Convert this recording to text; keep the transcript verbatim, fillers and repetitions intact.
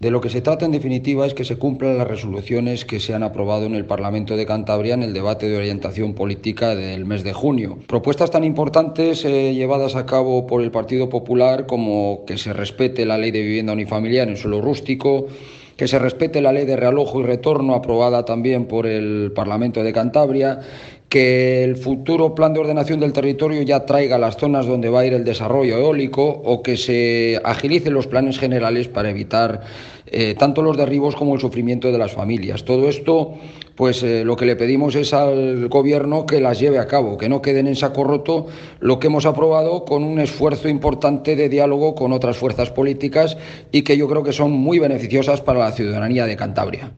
De lo que se trata, en definitiva, es que se cumplan las resoluciones que se han aprobado en el Parlamento de Cantabria en el debate de orientación política del mes de junio. Propuestas tan importantes eh, llevadas a cabo por el Partido Popular como que se respete la ley de vivienda unifamiliar en suelo rústico, que se respete la ley de realojo y retorno aprobada también por el Parlamento de Cantabria, que el futuro plan de ordenación del territorio ya traiga las zonas donde va a ir el desarrollo eólico o que se agilicen los planes generales para evitar eh, tanto los derribos como el sufrimiento de las familias. Todo esto, pues eh, lo que le pedimos es al Gobierno que las lleve a cabo, que no queden en saco roto lo que hemos aprobado con un esfuerzo importante de diálogo con otras fuerzas políticas y que yo creo que son muy beneficiosas para la ciudadanía de Cantabria.